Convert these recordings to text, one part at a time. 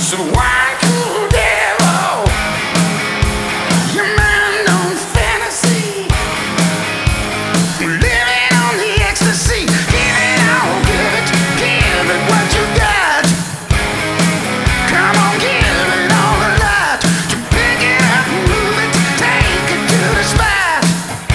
So why cool devil? Your mind on fantasy, living on the ecstasy. Give it all, give it what you got. Come on, give it all the light. To pick it up, move it, take it to the spot.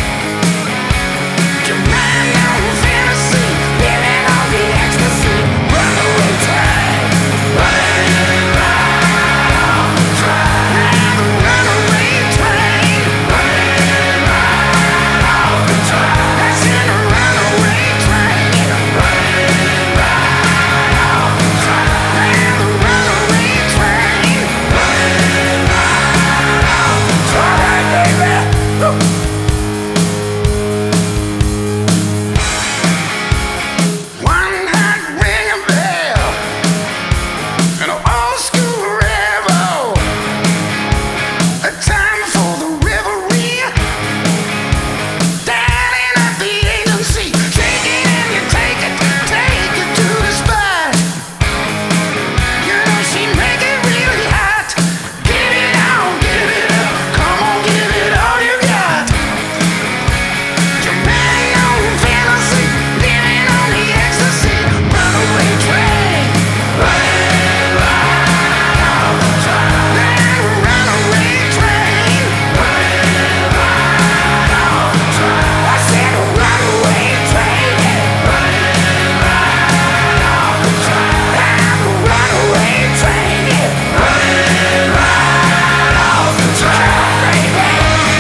Your mind on fantasy, living on the ecstasy. Runaway train, running right off the track. The runaway train, running right off the track. That's in a runaway train, running right off the track. The runaway train, running right off the track. All right, baby. Woo. One hot ringing bell, an old school rebel. A time for the revelry, dining at the agency. Take it and you take it to the spot. You know she make it really hot. Give it all, give it up. Come on, give it all you got. Your man on fantasy, living on the ecstasy. Runaway train, running right off the track. That runaway train, running right off the track. I said a runaway train, running right off the track. That runaway train, running right off the track, baby.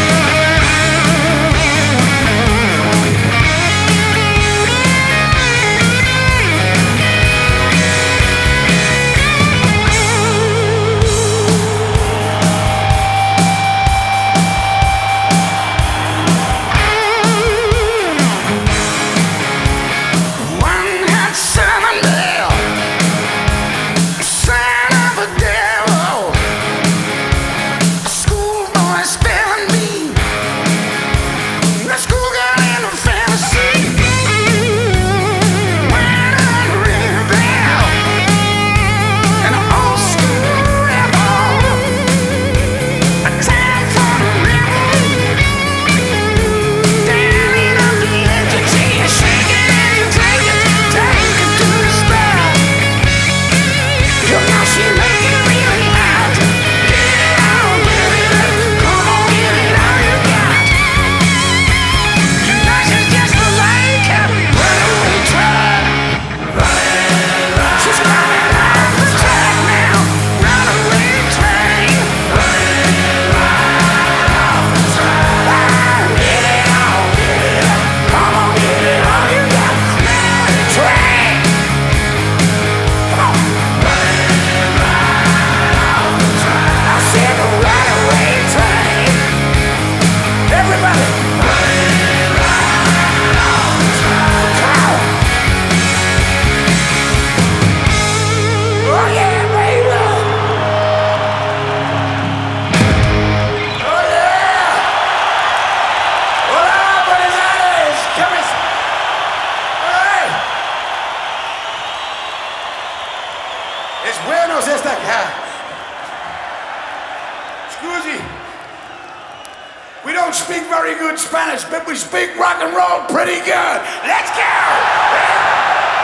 One hot southern belle, sign of a devil. A schoolboy spelling bee, a schoolgirl in a fantasy. One hot rebel, an old school rebel. A time for the rebel. Dining on the edge of tea, shake it and you take it to the spot. You know she make it really hot. Give it all, give it up. Come on, give it all you got. You know she's just like a runaway train, running right. She's running off the track now. Runaway train, running right off the track. Give it all, give it up. Come on, give it all you got. Runaway train, come on. Running right off the track. I said the runaway train. Everybody, running right off the track. Come on. Oh yeah, baby. Oh yeah. Hola, Buenos Aires. Come on. All right. Es bueno estar acá. Scusi. We don't speak very good Spanish, but we speak rock and roll pretty good. Let's go!